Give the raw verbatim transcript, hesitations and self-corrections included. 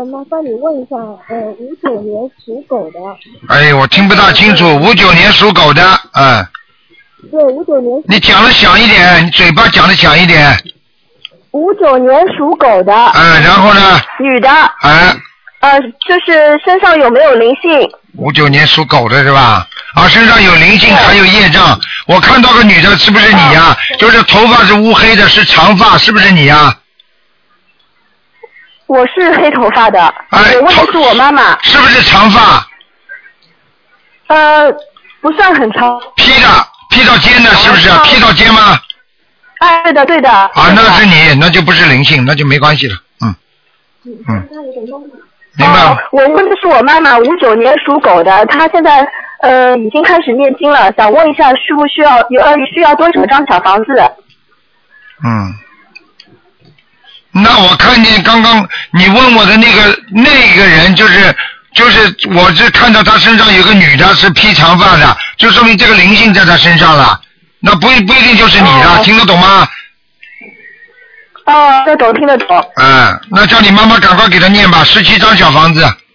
呃，麻烦你问一下，呃，五九年属狗的。 哎，我听不大清楚，五九年属狗的，嗯。 对，五九年。 你讲的响一点，你嘴巴讲的响一点。 五九年属狗的。 嗯，然后呢？ 女的。 哎。 呃，就是身上有没有灵性？ 五九年属狗的是吧？啊，身上有灵性，还有业障。我看到个女的，是不是你呀、啊？就是头发是乌黑的，是长发，是不是你呀、啊？ 我是黑头发的。 哎， 我问的是我妈妈。 是不是长发？ 呃，不算很长。 披的，披到肩的，是不是？ 哦、 披到肩吗？ 哎，对的，对的。 啊，那是你，那就不是灵性，那就没关系了。嗯。嗯。明白、 哦。我问的是我妈妈，五九年属狗的，她现在呃已经开始念经了，想问一下需不需要有呃需要多少张小房子？ 嗯。那我看见刚刚你问我的那个那个人，就是就是我是看到他身上有个女的是披长发的，就说明这个灵性在他身上了。那不不一定就是你了，哦、听得懂吗？ 哦，听得懂，听得懂。 嗯，那叫你妈妈赶快给他念吧，十七张小房子。